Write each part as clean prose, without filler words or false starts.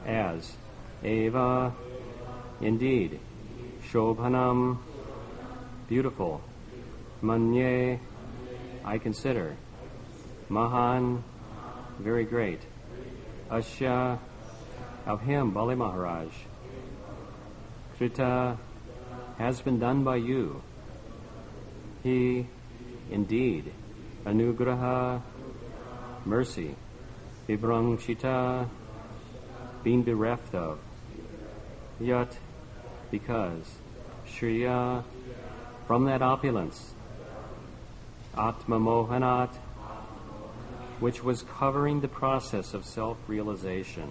as eva, indeed, shobhanam, beautiful, manye, I consider, mahan, very great, asya, of him, Bali Maharaj, krita, has been done by you, he, indeed, anugraha, mercy, vibrangshita, being bereft of, yat, because, shriya, from that opulence, atma mohanat, which was covering the process of self-realization.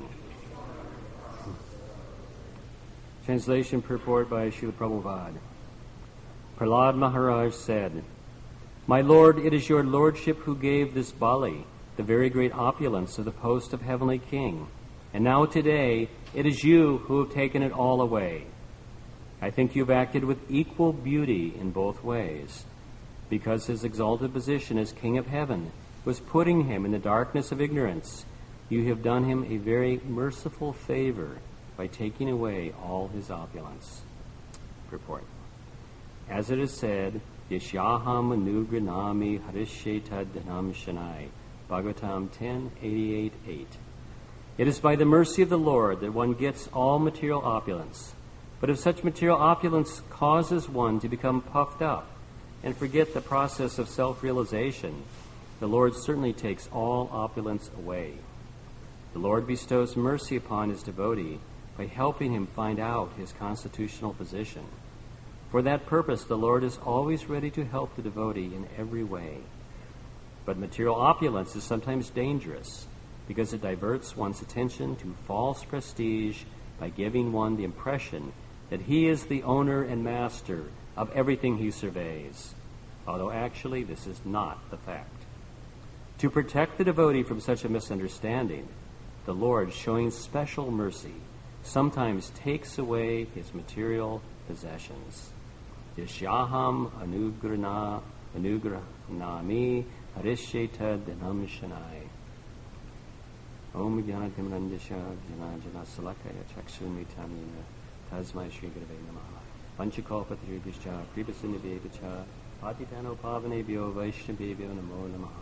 Translation purport by Srila Prabhupada. Prahlad Maharaj said, "My Lord, it is your Lordship who gave this Bali the very great opulence of the post of Heavenly King, and now today it is you who have taken it all away. I think you have acted with equal beauty in both ways, because his exalted position as King of Heaven was putting him in the darkness of ignorance. You have done him a very merciful favor by taking away all his opulence." Purport. As it is said, Yashyaham anugranami harisheta dhanam shanai, Bhagavatam 10:88-8. It is by the mercy of the Lord that one gets all material opulence. But if such material opulence causes one to become puffed up and forget the process of self-realization, the Lord certainly takes all opulence away. The Lord bestows mercy upon his devotee by helping him find out his constitutional position. For that purpose, the Lord is always ready to help the devotee in every way. But material opulence is sometimes dangerous because it diverts one's attention to false prestige by giving one the impression that he is the owner and master of everything he surveys, although actually this is not the fact. To protect the devotee from such a misunderstanding, the Lord, showing special mercy, sometimes takes away his material possessions. Yashyaham anugrahnami harisheta dhanam shanai. Om Jnanatimrandisha Janajana Salakaya Chakshunmitamina Tasmai Shri Gurave Namaha Panchakalpatribhischa Kripasinabhyevacha Patitano Pavanebhyo Vaishnavebhyo Namo Namaha.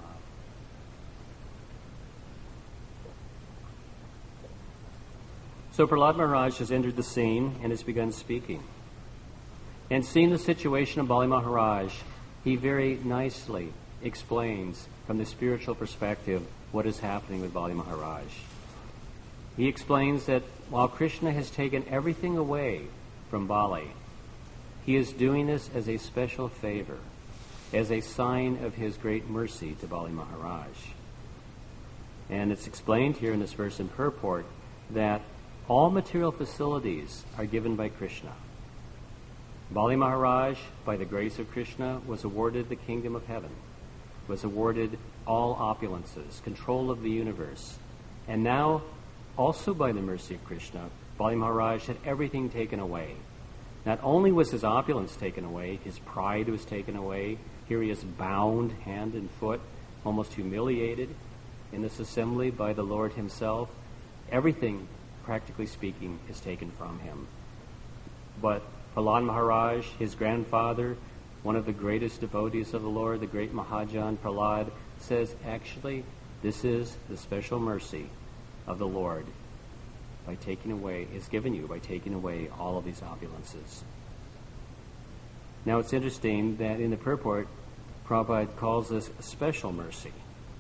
So Prahlad Maharaj has entered the scene and has begun speaking. And seeing the situation of Bali Maharaj, he very nicely explains from the spiritual perspective what is happening with Bali Maharaj. He explains that while Krishna has taken everything away from Bali, he is doing this as a special favor, as a sign of his great mercy to Bali Maharaj. And it's explained here in this verse in purport that all material facilities are given by Krishna. Bali Maharaj, by the grace of Krishna, was awarded the kingdom of heaven, was awarded all opulences, control of the universe. And now, also by the mercy of Krishna, Bali Maharaj had everything taken away. Not only was his opulence taken away, his pride was taken away. Here he is bound hand and foot, almost humiliated in this assembly by the Lord himself. Everything, practically speaking, is taken from him. But Prahlad Maharaj, his grandfather, one of the greatest devotees of the Lord, the great Mahajan Prahlad, says, actually, this is the special mercy of the Lord by taking away, is given you by taking away all of these opulences. Now it's interesting that in the purport, Prabhupada calls this a special mercy.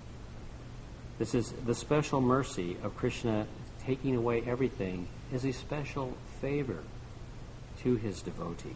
This is the special mercy of Krishna taking away everything is a special favor to his devotee.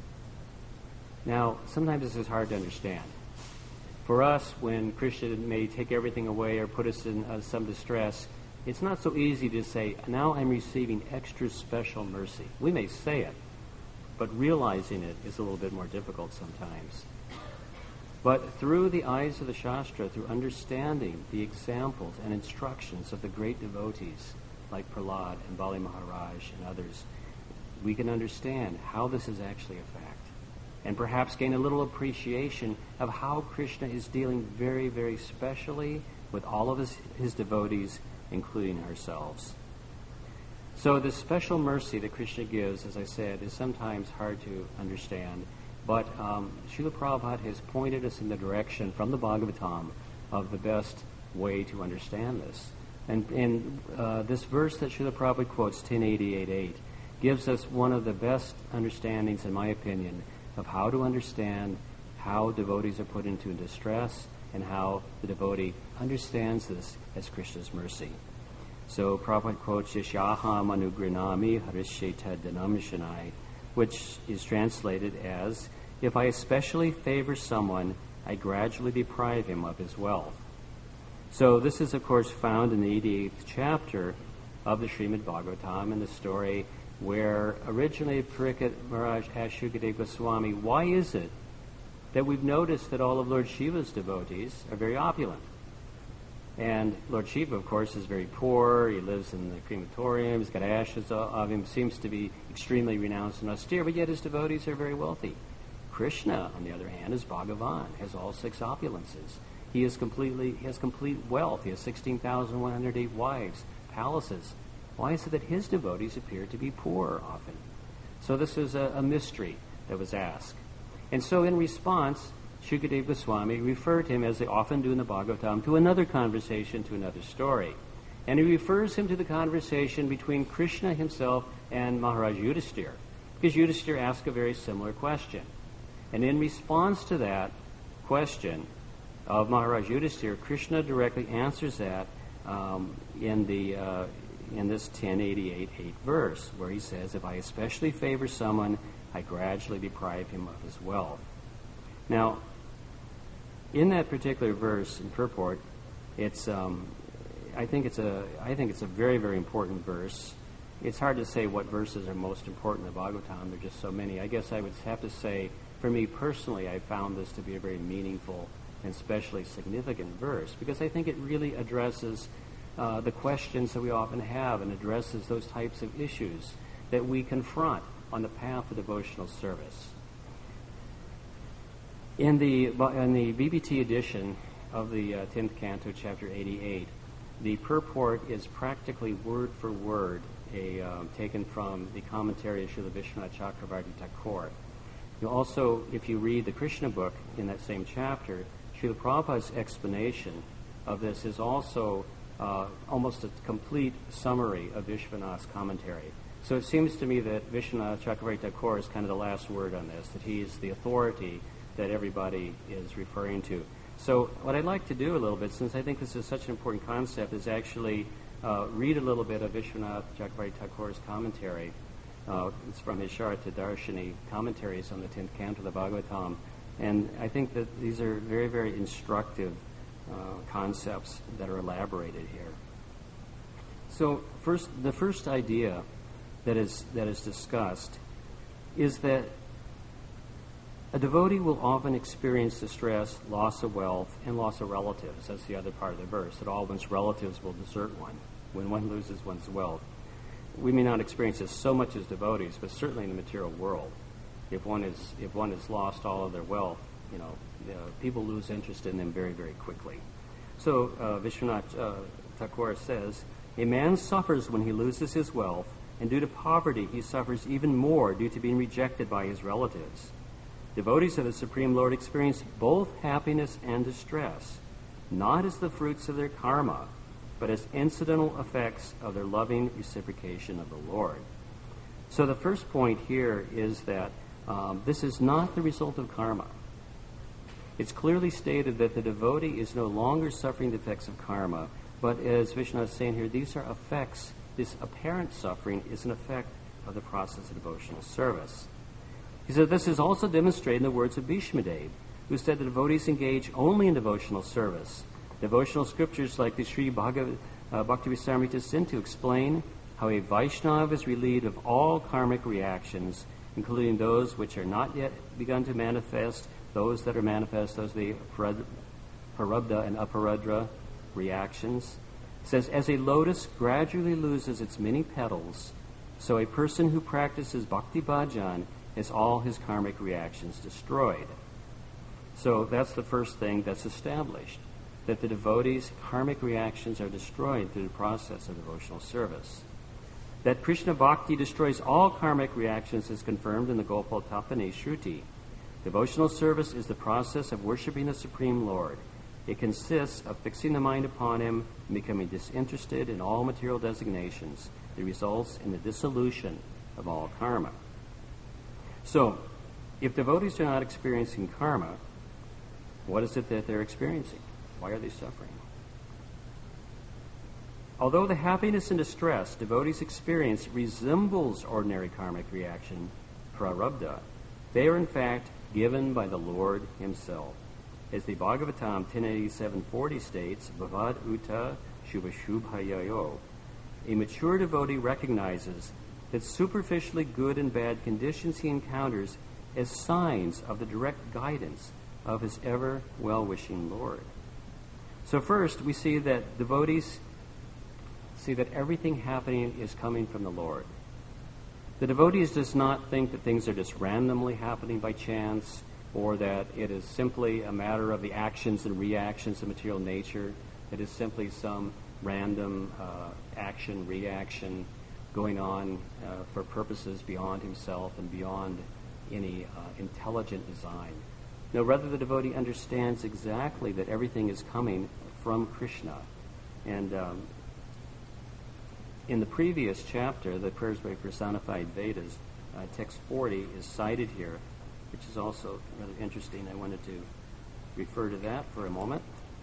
Now, sometimes this is hard to understand. For us, when Krishna may take everything away or put us in some distress, it's not so easy to say, now I'm receiving extra special mercy. We may say it, but realizing it is a little bit more difficult sometimes. But through the eyes of the Shastra, through understanding the examples and instructions of the great devotees like Prahlad and Bali Maharaj and others, we can understand how this is actually a fact and perhaps gain a little appreciation of how Krishna is dealing very, very specially with all of his devotees, including ourselves. So this special mercy that Krishna gives, as I said, is sometimes hard to understand. But Srila Prabhupada has pointed us in the direction from the Bhagavatam of the best way to understand this. And this verse that Srila Prabhupada quotes, 1088.8, gives us one of the best understandings, in my opinion, of how to understand how devotees are put into distress and how the devotee understands this as Krishna's mercy. So Prabhupada quotes Yashaham Anugranami Harisheta Dhanamshanai, which is translated as, if I especially favor someone, I gradually deprive him of his wealth. So this is, of course, found in the 88th chapter of the Srimad Bhagavatam, in the story where originally Parikshit Maharaj asked Shukadeva Goswami, why is it that we've noticed that all of Lord Shiva's devotees are very opulent? And Lord Shiva, of course, is very poor. He lives in the crematorium. He's got ashes of him. Seems to be extremely renounced and austere, but yet his devotees are very wealthy. Krishna, on the other hand, is Bhagavan, has all six opulences. He has complete wealth. He has 16,108 wives, palaces. Why is it that his devotees appear to be poor often? So this is a mystery that was asked. And so in response, Shukadeva Goswami referred him, as they often do in the Bhagavatam, to another conversation, to another story. And he refers him to the conversation between Krishna himself and Maharaj Yudhisthira, because Yudhisthira asked a very similar question. And in response to that question of Maharaj Yudhisthira, Krishna directly answers that in this 1088.8 verse, where he says, if I especially favor someone, I gradually deprive him of his wealth. Now, in that particular verse in purport, it's I think it's a very, very important verse. It's hard to say what verses are most important in the Bhagavatam. There are just so many. I guess I would have to say, for me personally, I found this to be a very meaningful and especially significant verse, because I think it really addresses the questions that we often have and addresses those types of issues that we confront on the path of devotional service. In the BBT edition of the 10th Canto, Chapter 88, the purport is practically word for word taken from the commentary of Srila Vishwanath Chakravarti Thakur. You also, if you read the Krishna book in that same chapter, Srila Prabhupada's explanation of this is also almost a complete summary of Vishwanath's commentary. So it seems to me that Vishwanath Chakravarti Thakur is kind of the last word on this, that he is the authority that everybody is referring to. So what I'd like to do a little bit, since I think this is such an important concept, is actually read a little bit of Vishwanath Chakravarti Thakur's commentary. It's from his Sharata Darshini commentaries on the 10th Canto of the Bhagavatam. And I think that these are very, very instructive concepts that are elaborated here. So the first idea that is discussed is that a devotee will often experience distress, loss of wealth, and loss of relatives. That's the other part of the verse, that all one's relatives will desert one when one loses one's wealth. We may not experience this so much as devotees, but certainly in the material world. If one has lost all of their wealth, people lose interest in them very, very quickly. So Vishwanath Thakur says, a man suffers when he loses his wealth, and due to poverty he suffers even more due to being rejected by his relatives. Devotees of the Supreme Lord experience both happiness and distress, not as the fruits of their karma, but as incidental effects of their loving reciprocation of the Lord. So the first point here is that this is not the result of karma. It's clearly stated that the devotee is no longer suffering the effects of karma, but as Vishnu is saying here, these are effects. This apparent suffering is an effect of the process of devotional service. He said this is also demonstrated in the words of Bhishmadev, who said the devotees engage only in devotional service. Devotional scriptures like the Sri Bhaktivisamrita Sindhu explain how a Vaishnava is relieved of all karmic reactions, including those which are not yet begun to manifest, those that are manifest, those the Prarabdha and Aparadra reactions. It says, as a lotus gradually loses its many petals, so a person who practices bhakti bhajan has all his karmic reactions destroyed. So that's the first thing that's established, that the devotee's karmic reactions are destroyed through the process of devotional service. That Krishna Bhakti destroys all karmic reactions is confirmed in the Gopaltapane Shruti. Devotional service is the process of worshiping the Supreme Lord. It consists of fixing the mind upon Him and becoming disinterested in all material designations. It results in the dissolution of all karma. So, if devotees are not experiencing karma, what is it that they're experiencing? Why are they suffering? Although the happiness and distress devotees experience resembles ordinary karmic reaction, prarabdha, they are in fact given by the Lord Himself. As the Bhagavatam 1087:40 states, Bhavad Uta Shubhashubhayayo, a mature devotee recognizes that superficially good and bad conditions he encounters as signs of the direct guidance of his ever well-wishing Lord. So first, we see that devotees see that everything happening is coming from the Lord. The devotees does not think that things are just randomly happening by chance, or that it is simply a matter of the actions and reactions of material nature. It is simply some random action, reaction going on for purposes beyond himself and beyond any intelligent design. No, rather the devotee understands exactly that everything is coming from Krishna. And in the previous chapter, the Prayers by Personified Vedas, text 40 is cited here, which is also rather interesting. I wanted to refer to that for a moment.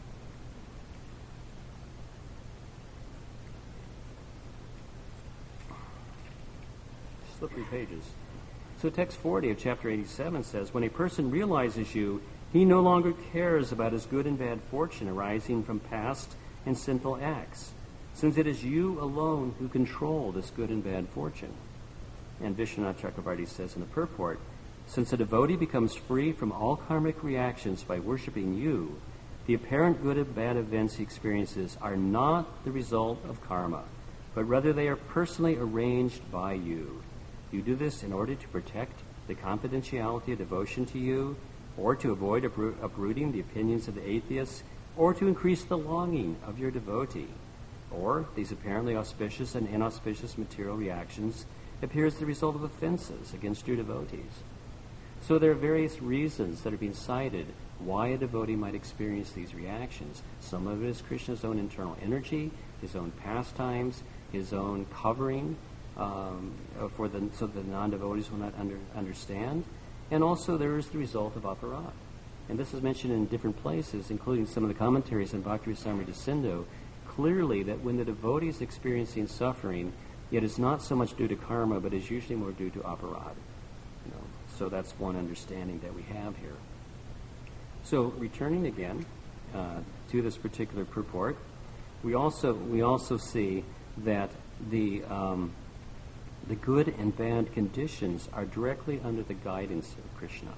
Slippery pages. So text 40 of chapter 87 says, when a person realizes you, he no longer cares about his good and bad fortune arising from past and sinful acts, since it is you alone who control this good and bad fortune. And Vishwanath Chakravarti says in the purport, since a devotee becomes free from all karmic reactions by worshiping you, the apparent good and bad events he experiences are not the result of karma, but rather they are personally arranged by you. You do this in order to protect the confidentiality of devotion to you, or to avoid uprooting the opinions of the atheists, or to increase the longing of your devotee. Or these apparently auspicious and inauspicious material reactions appear as the result of offenses against your devotees. So there are various reasons that are being cited why a devotee might experience these reactions. Some of it is Krishna's own internal energy, his own pastimes, his own covering, so the non-devotees will not understand. And also there is the result of aparad. And this is mentioned in different places, including some of the commentaries in Bhakti Rasamrita Sindhu, clearly that when the devotee is experiencing suffering, it is not so much due to karma, but is usually more due to aparad. So that's one understanding that we have here. So returning again to this particular purport, we also see that the good and bad conditions are directly under the guidance of Krishna.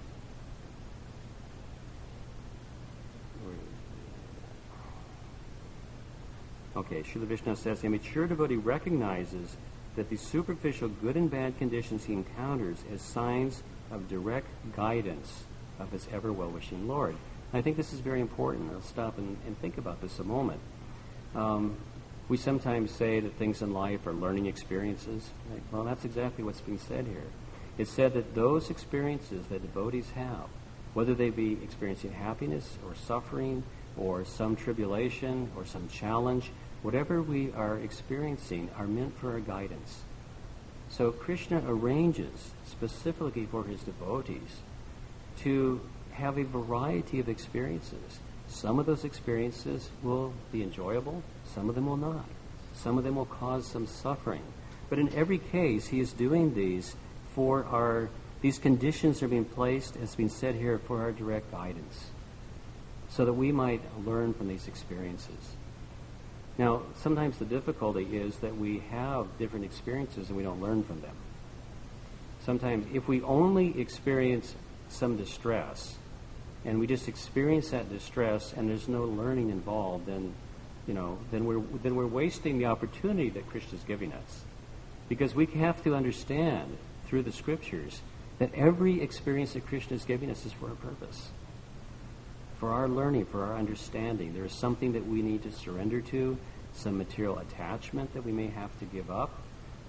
Okay, Srila Vishnu says, a mature devotee recognizes that the superficial good and bad conditions he encounters as signs of direct guidance of his ever well-wishing Lord. I think this is very important. I'll stop and think about this a moment. We sometimes say that things in life are learning experiences. Well, that's exactly what's being said here. It's said that those experiences that devotees have, whether they be experiencing happiness or suffering or some tribulation or some challenge, whatever we are experiencing are meant for our guidance. So Krishna arranges specifically for his devotees to have a variety of experiences. Some of those experiences will be enjoyable, some of them will not. Some of them will cause some suffering. But in every case, he is doing these these conditions are being placed, as being said here, for our direct guidance, so that we might learn from these experiences. Now, sometimes the difficulty is that we have different experiences and we don't learn from them. Sometimes, if we only experience some distress, and we just experience that distress and there's no learning involved, then we're wasting the opportunity that Krishna is giving us. Because we have to understand through the scriptures that every experience that Krishna is giving us is for a purpose. For our learning, for our understanding. There is something that we need to surrender to, some material attachment that we may have to give up,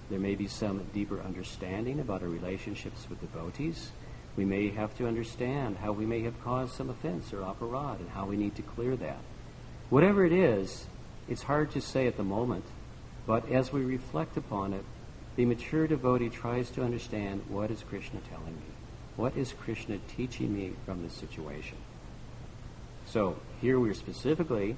There may be some deeper understanding about our relationships with devotees. We may have to understand how we may have caused some offense or aparad and how we need to clear that. Whatever it is, it's hard to say at the moment, but as we reflect upon it, the mature devotee tries to understand, what is Krishna telling me? What is Krishna teaching me from this situation? So here we're specifically,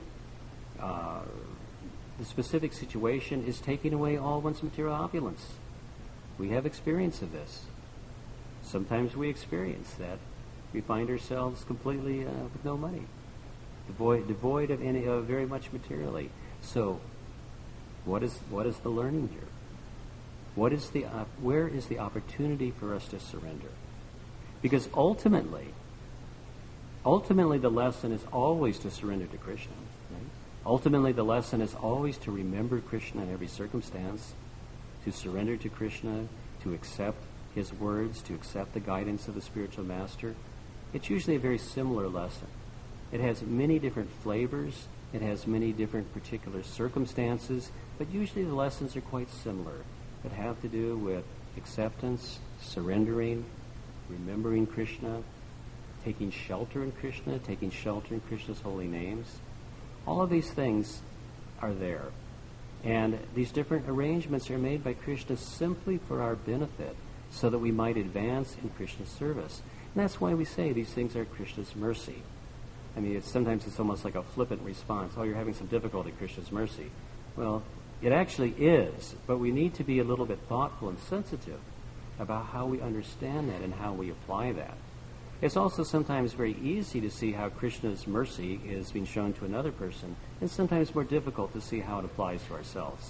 the specific situation is taking away all one's material opulence. We have experience of this. Sometimes we experience that. We find ourselves completely with no money, devoid of any very much materially. So, what is the learning here? Where is the opportunity for us to surrender? Because ultimately the lesson is always to surrender to Krishna. Right? Ultimately, the lesson is always to remember Krishna in every circumstance, to surrender to Krishna, to accept his words, to accept the guidance of the spiritual master. It's usually a very similar lesson. It has many different flavors. It has many different particular circumstances, but usually the lessons are quite similar that have to do with acceptance, surrendering, remembering Krishna, taking shelter in Krishna, taking shelter in Krishna's holy names. All of these things are there. And these different arrangements are made by Krishna simply for our benefit, so that we might advance in Krishna's service. And that's why we say these things are Krishna's mercy. I mean, sometimes it's almost like a flippant response. Oh, you're having some difficulty, Krishna's mercy. Well, it actually is, but we need to be a little bit thoughtful and sensitive about how we understand that and how we apply that. It's also sometimes very easy to see how Krishna's mercy is being shown to another person, and sometimes more difficult to see how it applies to ourselves.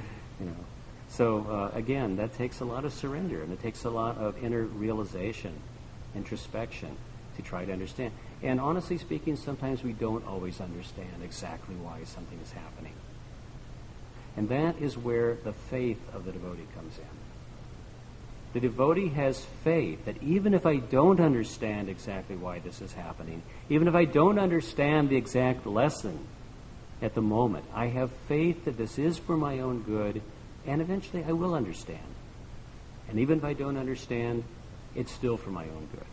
So again, that takes a lot of surrender, and it takes a lot of inner realization, introspection, to try to understand. And honestly speaking, sometimes we don't always understand exactly why something is happening. And that is where the faith of the devotee comes in. The devotee has faith that even if I don't understand exactly why this is happening, even if I don't understand the exact lesson at the moment, I have faith that this is for my own good, and eventually I will understand. And even if I don't understand, it's still for my own good.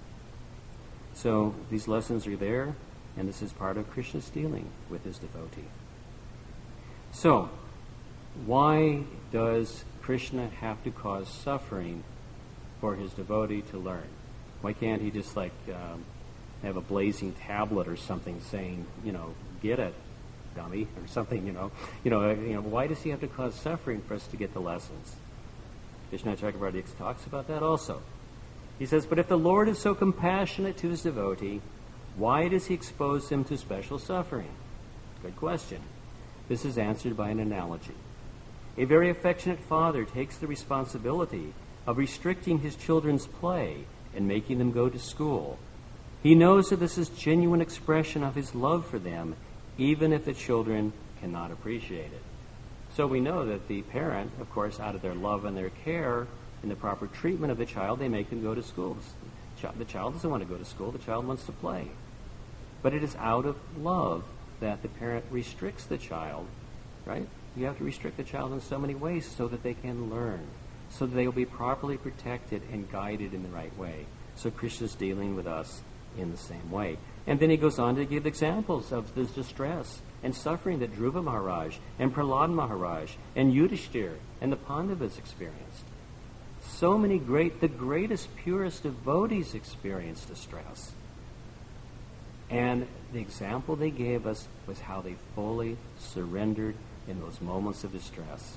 So these lessons are there, and this is part of Krishna's dealing with his devotee. So, why does Krishna have to cause suffering for his devotee to learn? Why can't he just have a blazing tablet or something saying, get it, dummy, or something, why does he have to cause suffering for us to get the lessons? Vishwanath Chakravarti talks about that also. He says, but if the Lord is so compassionate to his devotee, why does he expose him to special suffering? Good question. This is answered by an analogy. A very affectionate father takes the responsibility of restricting his children's play and making them go to school. He knows that this is genuine expression of his love for them, even if the children cannot appreciate it. So we know that the parent, of course, out of their love and their care and the proper treatment of the child, they make them go to school. The child doesn't want to go to school. The child wants to play. But it is out of love that the parent restricts the child, right? You have to restrict the child in so many ways so that they can learn, so that they will be properly protected and guided in the right way. So Krishna's dealing with us in the same way. And then he goes on to give examples of this distress and suffering that Dhruva Maharaj and Prahlad Maharaj and Yudhishthir and the Pandavas experienced. So many the greatest, purest devotees experienced distress. And the example they gave us was how they fully surrendered in those moments of distress.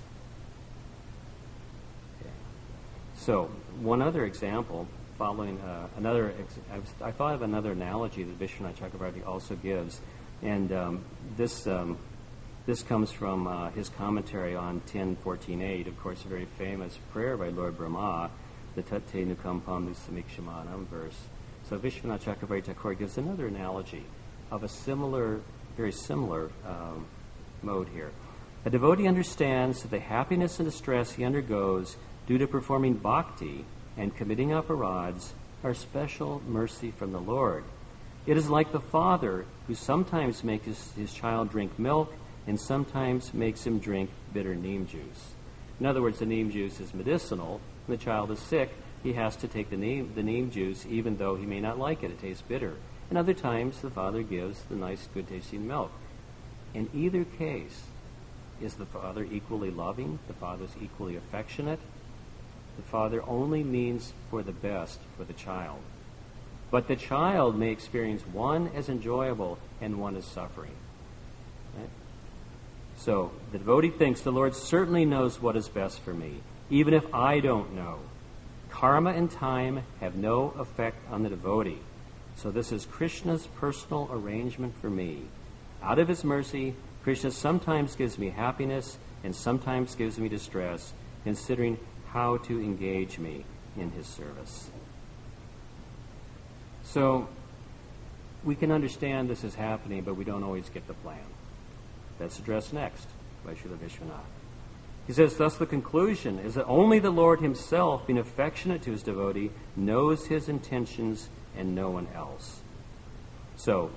Okay. So, one other example, following I thought of another analogy that Vishwanath Chakravarti also gives, and this comes from his commentary on 10.14.8, of course, a very famous prayer by Lord Brahma, the Tate Nukampam Samikshamanam verse. So Vishwanath Chakravarti Thakur gives another analogy of a very similar mode here. A devotee understands that the happiness and distress he undergoes due to performing bhakti and committing aparads are special mercy from the Lord. It is like the father who sometimes makes his child drink milk and sometimes makes him drink bitter neem juice. In other words, the neem juice is medicinal. When the child is sick, he has to take the neem juice even though he may not like it. It tastes bitter. And other times, the father gives the nice, good-tasting milk. In either case, is the father equally loving? The father's equally affectionate? The father only means for the best for the child. But the child may experience one as enjoyable and one as suffering. Right? So the devotee thinks the Lord certainly knows what is best for me, even if I don't know. Karma and time have no effect on the devotee. So this is Krishna's personal arrangement for me. Out of his mercy, Krishna sometimes gives me happiness and sometimes gives me distress, considering how to engage me in his service. So we can understand this is happening, but we don't always get the plan. That's addressed next by Srila Vishwanath. He says, thus the conclusion is that only the Lord himself, being affectionate to his devotee, knows his intentions and no one else. So,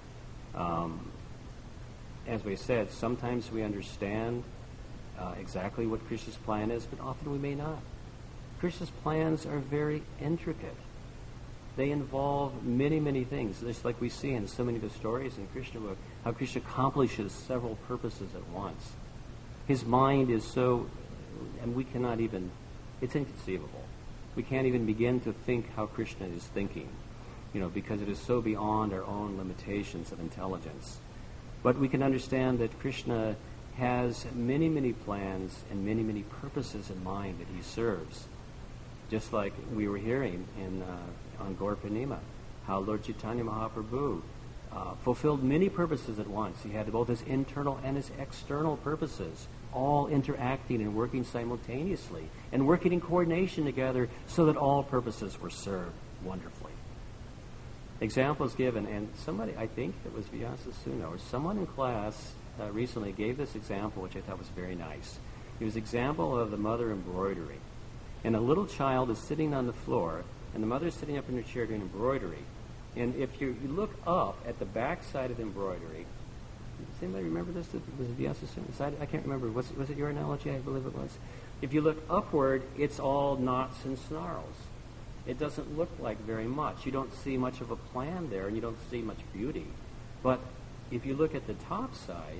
as we said, sometimes we understand exactly what Krishna's plan is, but often we may not. Krishna's plans are very intricate. They involve many, many things, just like we see in so many of the stories in Krishna book, how Krishna accomplishes several purposes at once. His mind is so, and we cannot even, it's inconceivable. We can't even begin to think how Krishna is thinking, because it is so beyond our own limitations of intelligence. But we can understand that Krishna has many, many plans and many, many purposes in mind that he serves. Just like we were hearing on Gaur Purnima, how Lord Chaitanya Mahaprabhu fulfilled many purposes at once. He had both his internal and his external purposes, all interacting and working simultaneously, and working in coordination together so that all purposes were served wonderfully. Examples given, and somebody, I think it was Vyasa Suna, or someone in class recently gave this example, which I thought was very nice. It was an example of the mother embroidery. And a little child is sitting on the floor, and the mother is sitting up in her chair doing embroidery. And if you look up at the back side of the embroidery, does anybody remember this? Was it Vyasa Suna? I can't remember. Was it your analogy? I believe it was. If you look upward, it's all knots and snarls. It doesn't look like very much. You don't see much of a plan there, and you don't see much beauty. But if you look at the top side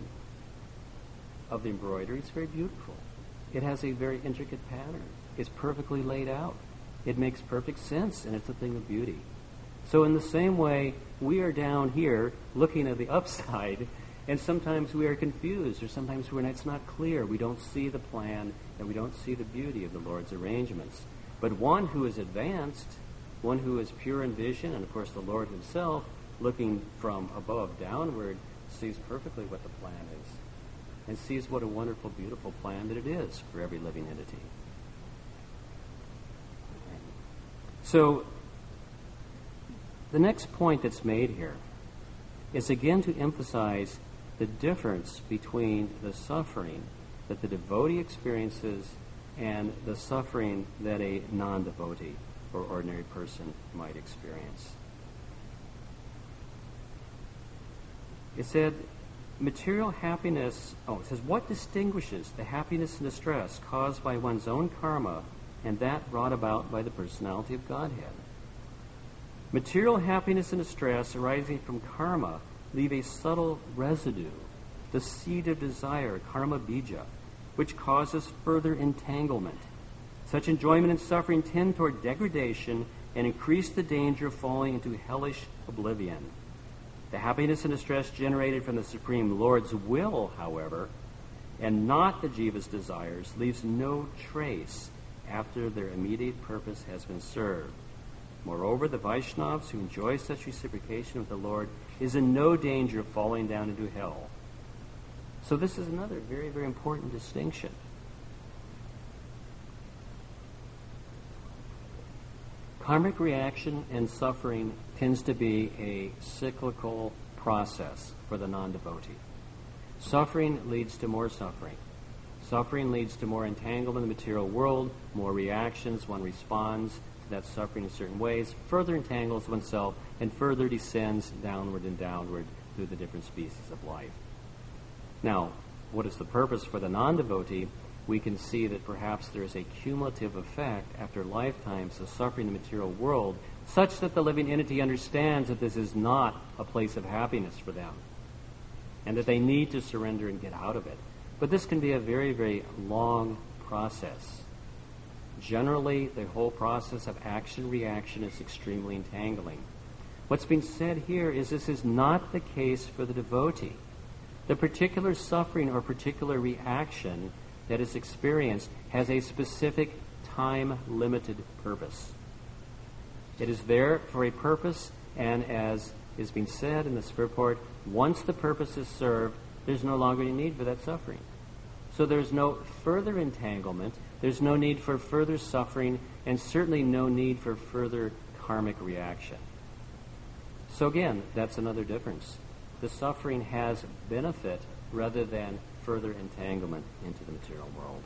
of the embroidery, it's very beautiful. It has a very intricate pattern. It's perfectly laid out. It makes perfect sense, and it's a thing of beauty. So in the same way, we are down here looking at the upside, and sometimes we are confused, or sometimes it's not clear. We don't see the plan, and we don't see the beauty of the Lord's arrangements. But one who is advanced, one who is pure in vision, and of course the Lord himself, looking from above downward, sees perfectly what the plan is, and sees what a wonderful, beautiful plan that it is for every living entity. So, the next point that's made here is again to emphasize the difference between the suffering that the devotee experiences and the suffering that a non-devotee or ordinary person might experience. It said, material happiness, it says, what distinguishes the happiness and distress caused by one's own karma and that brought about by the personality of Godhead? Material happiness and distress arising from karma leave a subtle residue, the seed of desire, karma bija, which causes further entanglement. Such enjoyment and suffering tend toward degradation and increase the danger of falling into hellish oblivion. The happiness and distress generated from the Supreme Lord's will, however, and not the jiva's desires, leaves no trace after their immediate purpose has been served. Moreover, the Vaishnavas who enjoy such reciprocation with the Lord is in no danger of falling down into hell. So this is another very, very important distinction. Karmic reaction and suffering tends to be a cyclical process for the non-devotee. Suffering leads to more suffering. Suffering leads to more entanglement in the material world, more reactions. One responds to that suffering in certain ways, further entangles oneself, and further descends downward and downward through the different species of life. Now, what is the purpose for the non-devotee? we can see that perhaps there is a cumulative effect after lifetimes of suffering in the material world, such that the living entity understands that this is not a place of happiness for them, and that they need to surrender and get out of it. But this can be a very, very long process. Generally, the whole process of action-reaction is extremely entangling. What's being said here is this is not the case for the devotee. The particular suffering or particular reaction that is experienced has a specific time-limited purpose. It is there for a purpose, and as is being said in this purport, once the purpose is served, there's no longer any need for that suffering. So there's no further entanglement, there's no need for further suffering, and certainly no need for further karmic reaction. So again, that's another difference. The suffering has benefit rather than further entanglement into the material world.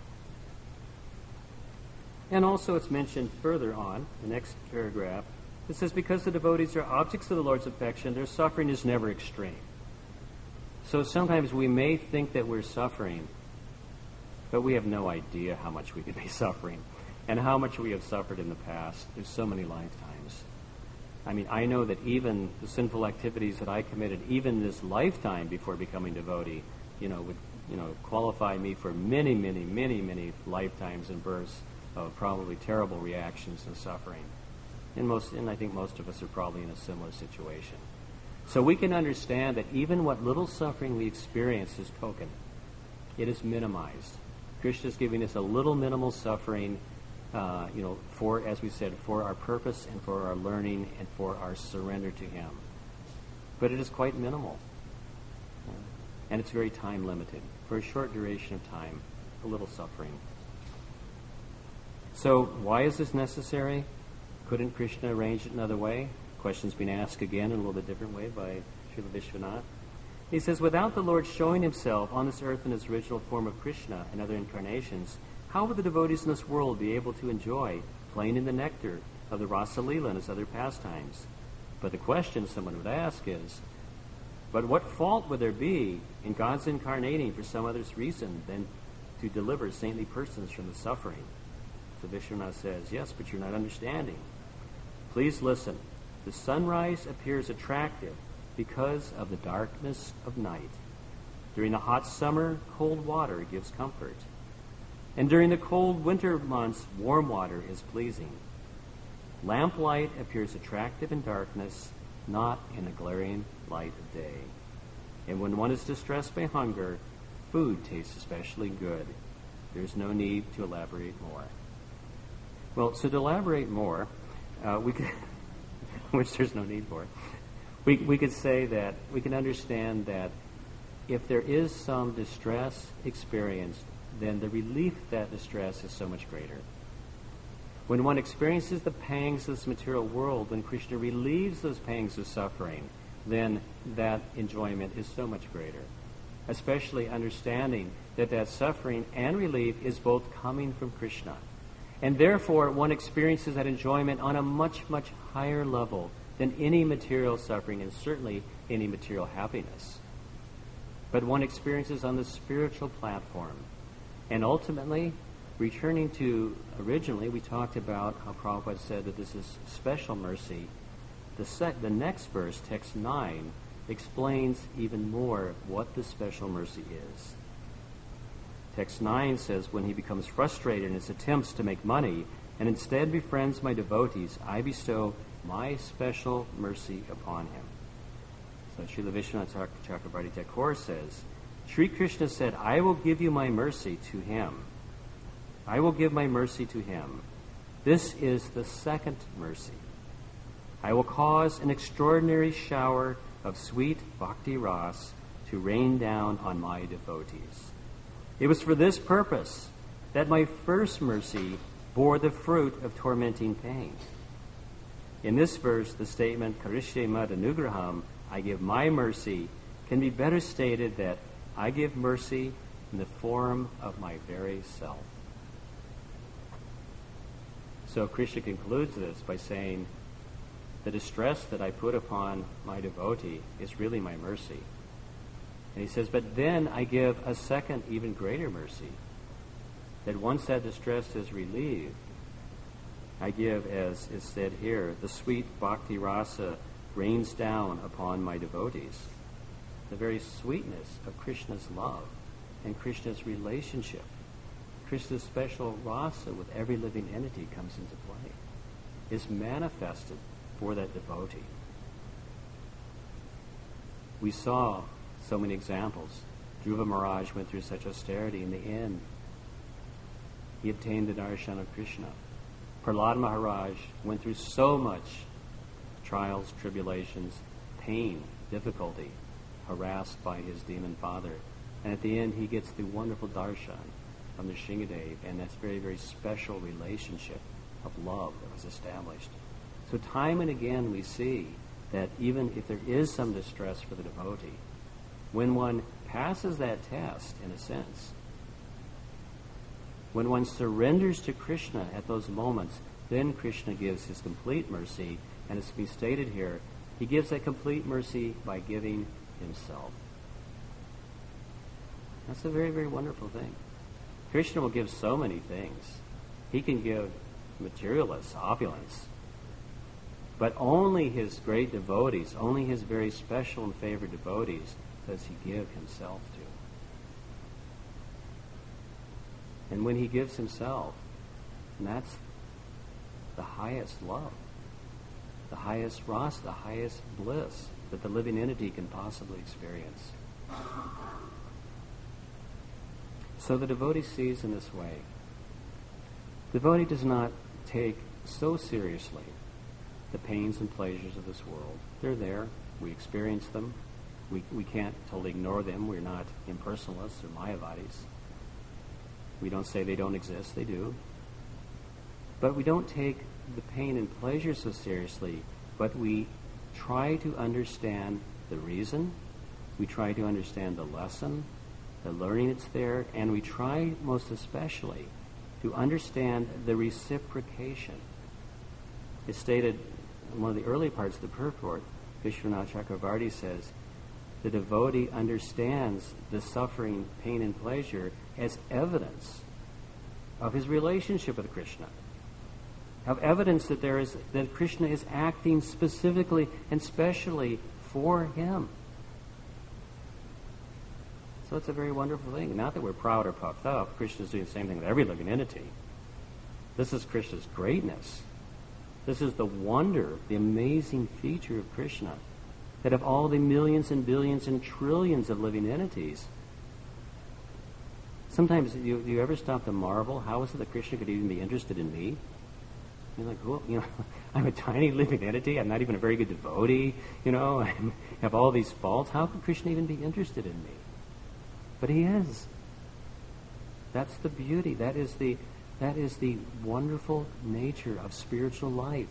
And also it's mentioned further on, the next paragraph, it says, because the devotees are objects of the Lord's affection, their suffering is never extreme. So sometimes we may think that we're suffering, but we have no idea how much we could be suffering and how much we have suffered in the past. There's so many lifetimes. I mean, I know that even the sinful activities that I committed, even this lifetime before becoming devotee, would qualify me for many, many, many, many lifetimes and births of probably terrible reactions and suffering. And I think most of us are probably in a similar situation. So we can understand that even what little suffering we experience is token. It is minimized. Krishna is giving us a little minimal suffering, for, as we said, for our purpose and for our learning and for our surrender to Him. But it is quite minimal. And it's very time limited. For a short duration of time, a little suffering. So why is this necessary? Couldn't Krishna arrange it another way? Question's been asked again in a little bit different way by Srila Vishwanath. He says, without the Lord showing Himself on this earth in His original form of Krishna and other incarnations, how would the devotees in this world be able to enjoy playing in the nectar of the Rasa Leela and His other pastimes? But the question someone would ask is, but what fault would there be in God's incarnating for some other reason than to deliver saintly persons from the suffering? So Vishwanath says, yes, but you're not understanding. Please listen. The sunrise appears attractive because of the darkness of night. During the hot summer, cold water gives comfort. And during the cold winter months, warm water is pleasing. Lamplight appears attractive in darkness, not in the glaring light of day. And when one is distressed by hunger, food tastes especially good. There's no need to elaborate more. Well, so to elaborate more, we could, which there's no need for, we could say that we can understand that if there is some distress experienced, then the relief of that distress is so much greater. When one experiences the pangs of this material world, when Krishna relieves those pangs of suffering, then that enjoyment is so much greater. Especially understanding that that suffering and relief is both coming from Krishna. And therefore, one experiences that enjoyment on a much, much higher level than any material suffering and certainly any material happiness. But one experiences on the spiritual platform. And ultimately, returning to originally, we talked about how Prabhupada said that this is special mercy. The next verse, text 9, explains even more what the special mercy is. Text 9 says, when he becomes frustrated in his attempts to make money and instead befriends my devotees, I bestow my special mercy upon him. So Srila Vishwanath Chakravarti Thakur says, Sri Krishna said, I will give you my mercy to him. I will give my mercy to him. This is the second mercy. I will cause an extraordinary shower of sweet bhakti ras to rain down on my devotees. It was for this purpose that my first mercy bore the fruit of tormenting pain. In this verse, the statement, Karishye mad anugraham, I give my mercy, can be better stated that I give mercy in the form of my very self. So Krishna concludes this by saying, the distress that I put upon my devotee is really my mercy. And he says, but then I give a second, even greater mercy. that once that distress is relieved, I give, as is said here, the sweet bhakti rasa rains down upon my devotees. The very sweetness of Krishna's love and Krishna's relationship, Krishna's special rasa with every living entity comes into play, is manifested for that devotee. We saw so many examples. Dhruva Maharaj went through such austerity. In the end, he obtained the darshan of Krishna. Prahlad Maharaj went through so much trials, tribulations, pain, difficulty, harassed by his demon father. And at the end, he gets the wonderful darshan from the Nrsingadev, and that's very, very special relationship of love that was established. So time and again we see that even if there is some distress for the devotee, when one passes that test, in a sense, when one surrenders to Krishna at those moments, then Krishna gives his complete mercy. And as we stated here, he gives that complete mercy by giving himself. That's a very, very wonderful thing. Krishna will give so many things. He can give materialists, opulence. But only his great devotees, only his very special and favored devotees, does he give himself to. And when he gives himself, and that's the highest love, the highest rasa, the highest bliss that the living entity can possibly experience. So the devotee sees in this way. The devotee does not take so seriously the pains and pleasures of this world. They're there. We experience them. We can't totally ignore them. We're not impersonalists or Mayavadis. We don't say they don't exist. They do. But we don't take the pain and pleasure so seriously, but we try to understand the reason. We try to understand the lesson, the learning that's there, and we try most especially to understand the reciprocation. It's stated in one of the early parts of the purport, Vishwanath Chakravarti says, the devotee understands the suffering, pain, and pleasure as evidence of his relationship with Krishna, of evidence that that Krishna is acting specifically and specially for him. So it's a very wonderful thing. Not that we're proud or puffed up. Krishna is doing the same thing with every living entity. This is Krishna's greatness. This is the wonder, the amazing feature of Krishna, that of all the millions and billions and trillions of living entities, sometimes do you ever stop to marvel, how is it that Krishna could even be interested in me? You're like, well, I'm a tiny living entity. I'm not even a very good devotee. I have all these faults. How could Krishna even be interested in me? But he is. That's the beauty. That is the wonderful nature of spiritual life.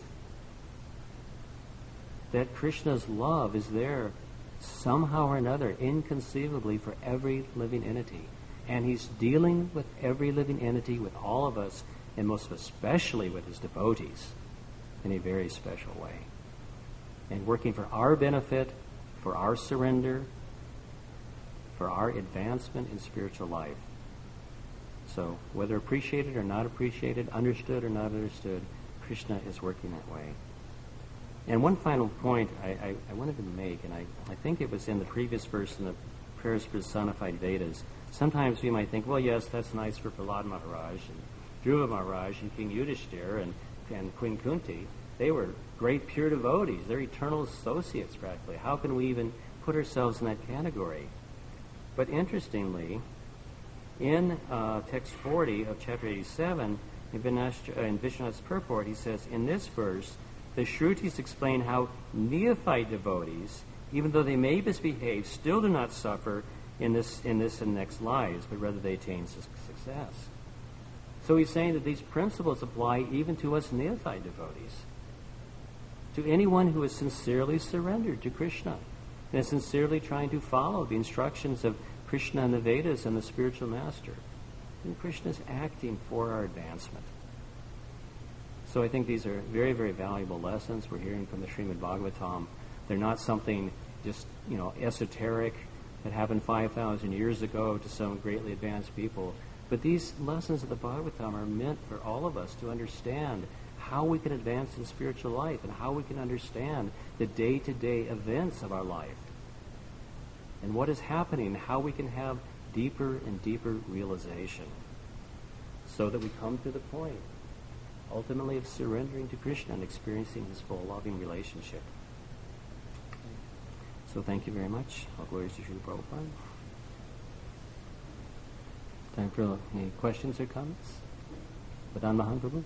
That Krishna's love is there somehow or another, inconceivably, for every living entity. And he's dealing with every living entity, with all of us, and most especially with his devotees, in a very special way. And working for our benefit, for our surrender, for our advancement in spiritual life. So, whether appreciated or not appreciated, understood or not understood, Krishna is working that way. And one final point I wanted to make, and I think it was in the previous verse in the prayers personified Vedas. Sometimes we might think, well, yes, that's nice for Prahlad Maharaj and Dhruva Maharaj and King Yudhishthira and Queen Kunti. They were great pure devotees. They're eternal associates, practically. How can we even put ourselves in that category? But interestingly, in text 40 of chapter 87, in Vishwanath's purport, he says, in this verse, the Shrutis explain how neophyte devotees, even though they may misbehave, still do not suffer in this and next lives, but rather they attain success. So he's saying that these principles apply even to us neophyte devotees, to anyone who is sincerely surrendered to Krishna and is sincerely trying to follow the instructions of Krishna and the Vedas and the spiritual master. And Krishna is acting for our advancement. So I think these are very, very valuable lessons we're hearing from the Srimad Bhagavatam. They're not something just, esoteric that happened 5,000 years ago to some greatly advanced people. But these lessons of the Bhagavatam are meant for all of us to understand how we can advance in spiritual life and how we can understand the day-to-day events of our life and what is happening, how we can have deeper and deeper realization so that we come to the point, ultimately, of surrendering to Krishna and experiencing his full loving relationship. So thank you very much. All glories to Srila Prabhupada. Time for any questions or comments? Vadan Mahan Prabhu?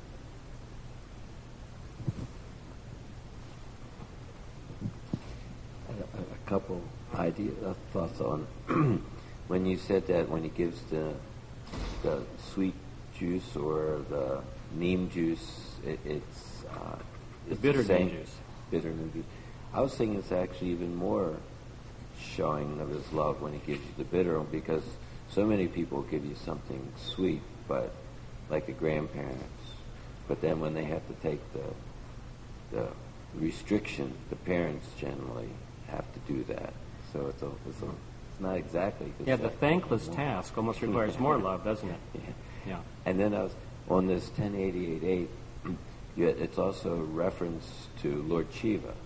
A couple thoughts on when you said that when he gives the sweet juice or the neem juice, it's bitter the same, neem juice. Bitter neem juice. I was thinking it's actually even more showing of his love when he gives you the bitter one, because so many people give you something sweet, but like the grandparents. But then when they have to take the restriction, the parents generally have to do that. So it's not exactly the Yeah, same. the thankless task almost requires more love, doesn't it? Yeah. And then I was on this 1088.8. It's also a reference to Lord Shiva.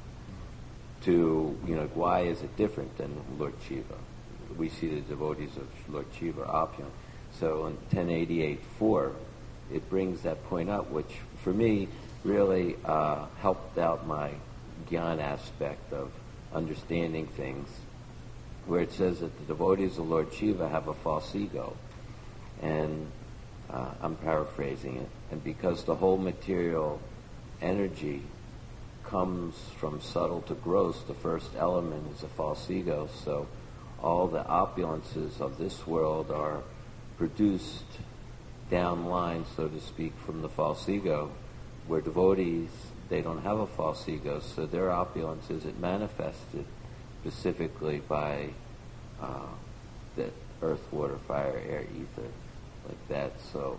To why is it different than Lord Shiva? We see the devotees of Lord Shiva opulent. So in 1088.4, it brings that point up, which for me really helped out my Gyan aspect of understanding things, where it says that the devotees of Lord Shiva have a false ego. And I'm paraphrasing it. And because the whole material energy comes from subtle to gross, the first element is a false ego. So all the opulences of this world are produced down line, so to speak, from the false ego, where devotees, they don't have a false ego, so their opulence isn't manifested specifically by the earth, water, fire, air, ether, like that. So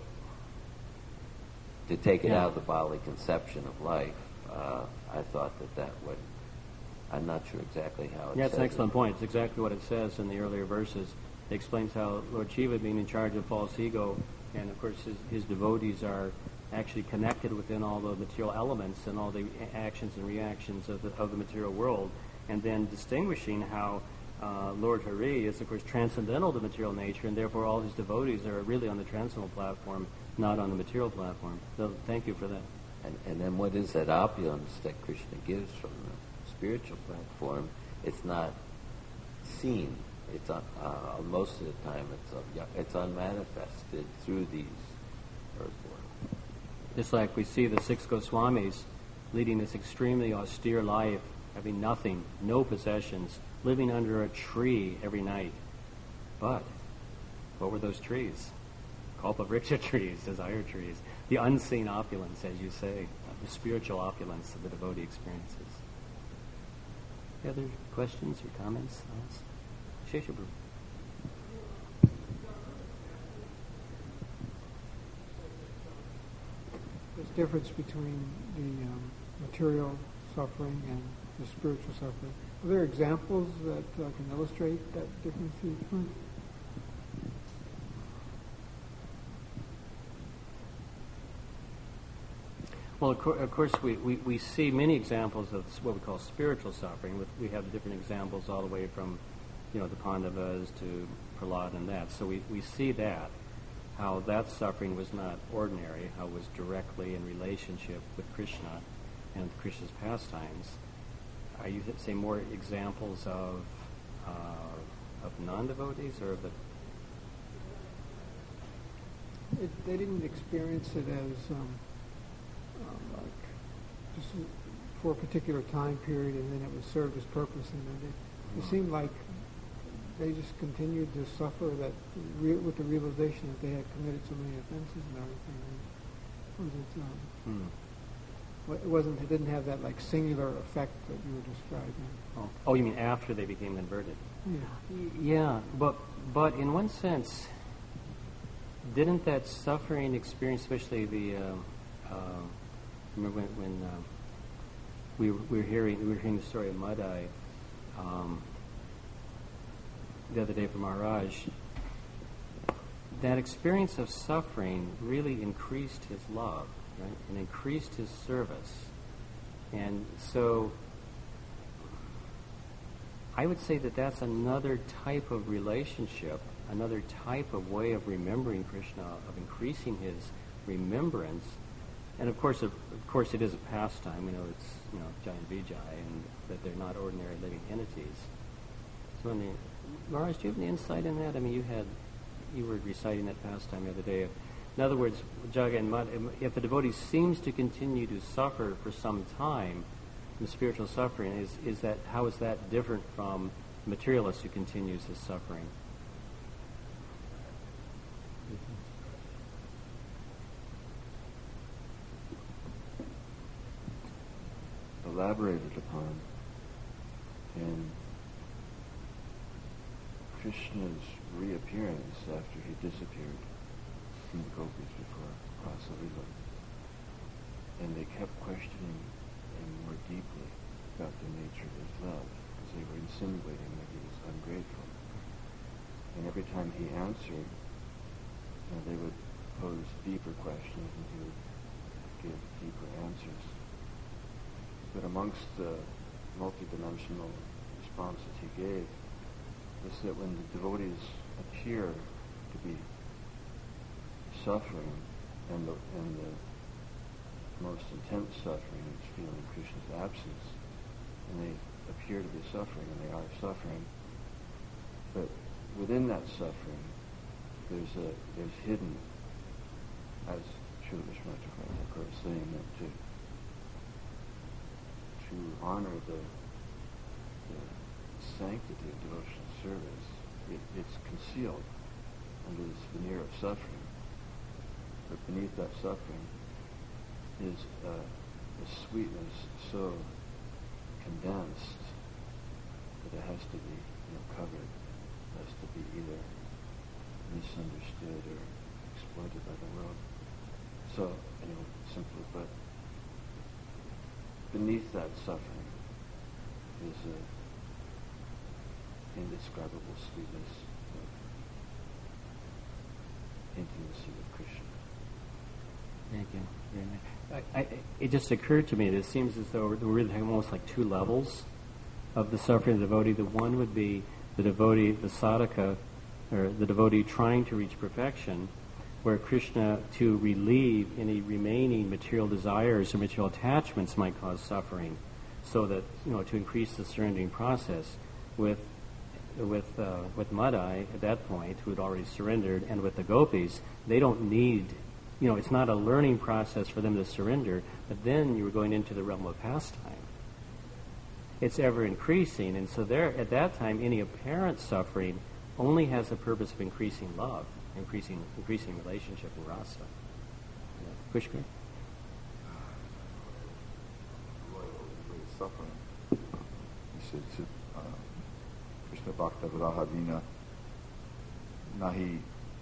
to take it out of the bodily conception of life, I thought that would, I'm not sure exactly how it says. Yeah, it's an excellent point. It's exactly what it says in the earlier verses. It explains how Lord Shiva, being in charge of false ego, and of course his devotees are actually connected within all the material elements and all the actions and reactions of the material world, and then distinguishing how Lord Hari is, of course, transcendental to material nature, and therefore all his devotees are really on the transcendental platform, not on the material platform. So thank you for that. And then what is that opulence that Krishna gives from the spiritual platform? It's not seen. It's most of the time it's unmanifested through these earth worlds. Just like we see the six Goswamis leading this extremely austere life, having nothing, no possessions, living under a tree every night. But what were those trees? Kalpavriksha trees, desire trees. The unseen opulence, as you say, the spiritual opulence that the devotee experiences. Any other questions or comments? Sheshabhu. There's a difference between the material suffering and the spiritual suffering. Are there examples that can illustrate that difference between? Well, of course, we see many examples of what we call spiritual suffering. We have different examples all the way from, the Pandavas to Prahlad and that. So we see that, how that suffering was not ordinary, how it was directly in relationship with Krishna and Krishna's pastimes. Are you saying more examples of non-devotees or of the? They didn't experience it as like just for a particular time period, and then it would serve its purpose, and then it seemed like they just continued to suffer that with the realization that they had committed so many offenses and everything. It wasn't. It didn't have that like singular effect that you were describing. Oh, you mean after they became converted? Yeah. Yeah, but in one sense, didn't that suffering experience, especially the remember when we were hearing the story of Madai the other day from Maharaj, that experience of suffering really increased his love, right, and increased his service. And so I would say that that's another type of relationship, another type of way of remembering Krishna, of increasing his remembrance. And of course, it is a pastime. We know it's Jai and Vijay, and that they're not ordinary living entities. So, Maharaj, do you have any insight in that? I mean, you were reciting that pastime the other day. In other words, Jaga and Mad, if a devotee seems to continue to suffer for some time, the spiritual suffering, how is that different from the materialist who continues his suffering? Elaborated upon in Krishna's reappearance after he disappeared from the gopis before Rasa Lila. And they kept questioning him more deeply about the nature of his love, because they were insinuating that he was ungrateful. And every time he answered, they would pose deeper questions and he would give deeper answers. But amongst the multidimensional responses he gave is that when the devotees appear to be suffering, and the most intense suffering is feeling Krishna's absence, and they appear to be suffering, and they are suffering, but within that suffering, there's hidden, as Srila Vishwanath Thakur is saying, that to honor the sanctity of devotional service, it's concealed under this veneer of suffering. But beneath that suffering is a sweetness so condensed that it has to be covered, it has to be either misunderstood or exploited by the world. So, simply put, beneath that suffering is an indescribable sweetness of intimacy with Krishna. Thank you very much. It just occurred to me that it seems as though we're really almost like two levels of the suffering of the devotee. The one would be the devotee, the sadhaka, or the devotee trying to reach perfection, where Krishna, to relieve any remaining material desires or material attachments, might cause suffering, so that, to increase the surrendering process. With Madai, at that point, who had already surrendered, and with the gopis, they don't need, it's not a learning process for them to surrender, but then you were going into the realm of pastime. It's ever increasing, and so there, at that time, any apparent suffering only has the purpose of increasing love, increasing relationship in rasa. Pushkar? Suffering. He said to Krishna Bhakta Vrahadina Nahi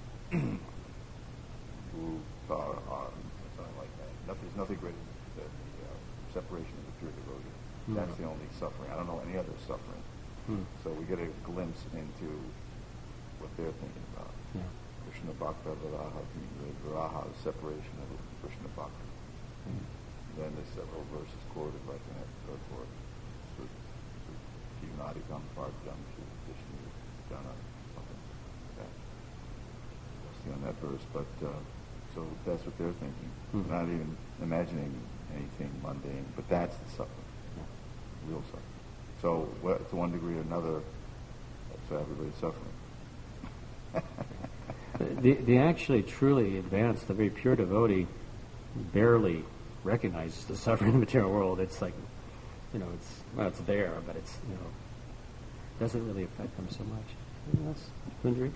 something like that. There's nothing greater than the separation of the pure devotee. Mm-hmm. That's the only suffering. I don't know any other suffering. Mm-hmm. So we get a glimpse into what they're thinking about. Yeah. Krishna Bhakta Viraha, the separation of Krishna Bhakta. Mm-hmm. Then there's several verses quoted like that, so forth. Jivnadikam Parjam Vishnu Jana, something like that. I'll see on that verse, but so that's what they're thinking. Mm-hmm. Not even imagining anything mundane, but that's the suffering. Yeah. Real suffering. So to one degree or another, that's everybody's suffering. The actually truly advanced, the very pure devotee barely recognizes the suffering in the material world. It's like, it's there, but it's, doesn't really affect them so much. Yes, Kundri?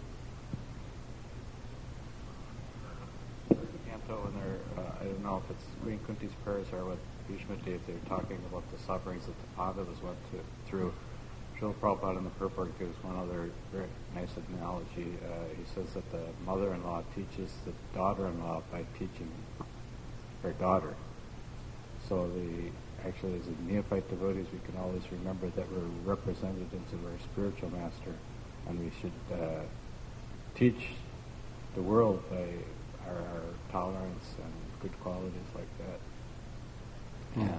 Canto, when they're, I don't know if it's Queen Kunti's prayers or with Bhishma Dev, they're talking about the sufferings that the Pandavas went through. Srila Prabhupada in the purport gives one other very nice analogy. He says that the mother-in-law teaches the daughter-in-law by teaching her daughter. So actually, as a neophyte devotees, we can always remember that we're representatives of our spiritual master, and we should teach the world by our tolerance and good qualities like that. Yes.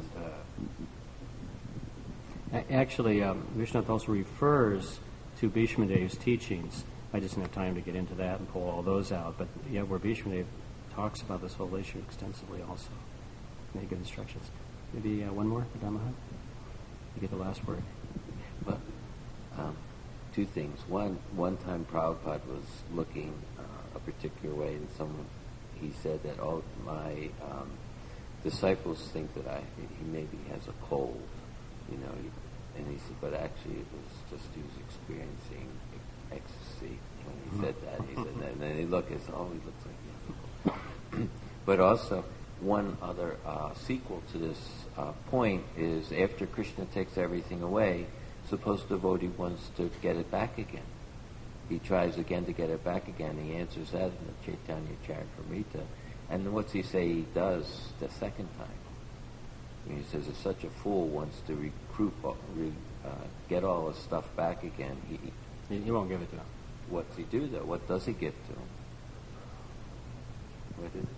And Actually, Vishwanath also refers to Bhishmadev's teachings. I just didn't have time to get into that and pull all those out, but yeah, where Bhishmadev talks about this whole issue extensively also. Many good instructions. Maybe one more, Dhammahat? You get the last word. But two things. One time Prabhupada was looking a particular way, and he said that all my disciples think that he maybe has a cold, and he said, but actually it was just he was experiencing ecstasy when he said that. He said that, and then he looked, he said, oh, he looks like he has a cold. But also, one other sequel to this point is after Krishna takes everything away, suppose the devotee wants to get it back again. He tries again to get it back again. He answers that in the Chaitanya Charitamrita. And then what's he say he does the second time? He says, if such a fool wants to get all his stuff back again, He won't give it to him. what's he do though? What does he give to him? What is it?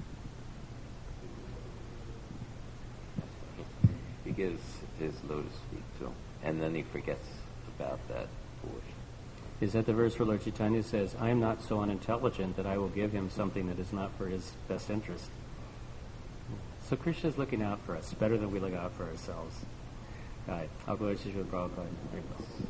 He gives his lotus feet to him, and then he forgets about that foolishness. Is that the verse where Lord Chaitanya says, I am not so unintelligent that I will give him something that is not for his best interest? So Krishna is looking out for us better than we look out for ourselves. All right. I'll go to Srila Prabhupada.